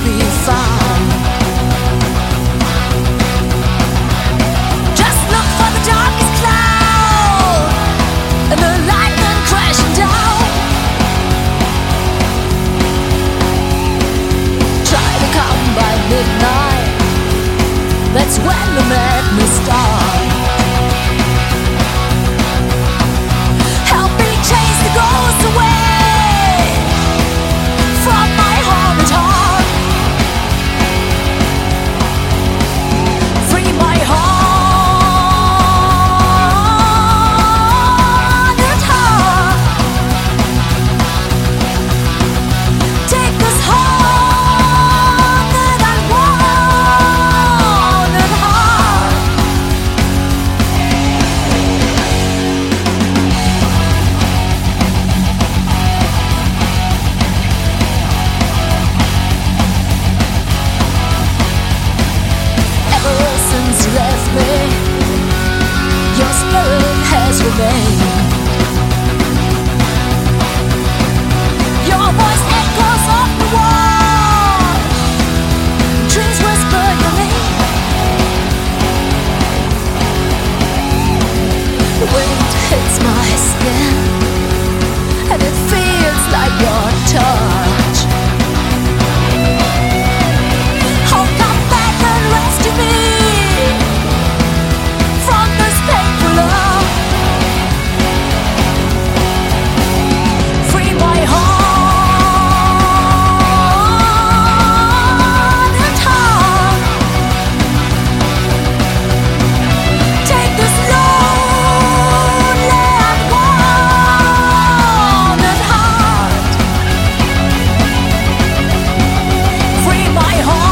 be found. Just look for the darkest cloud and the lightning crashing down. Try to come by midnight, that's when the madness starts. Help me chase the ghosts away from my haunted heart. Free my haunted heart. Take this heart that I wanted heart. Ever since you left me, your spirit has remained. Your voice echoes off the wall, trees whisper your name. The wind hits my skin, and it feels like your touch. Oh, come back and rescue me from this painful love. Free my haunted heart. Take this lonely and wanted heart. Free my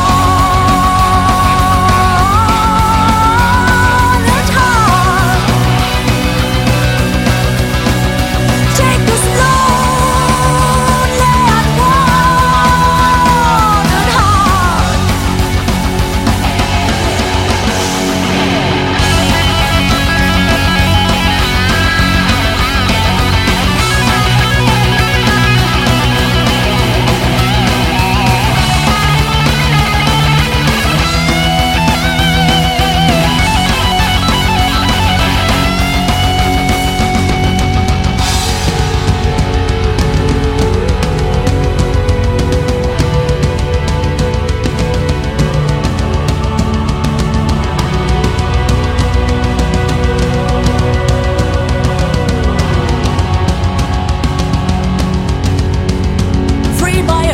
haunted heart. Take this lonely and wanted heart. Free my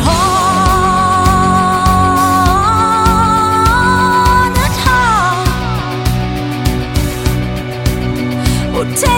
haunted heart. Oh,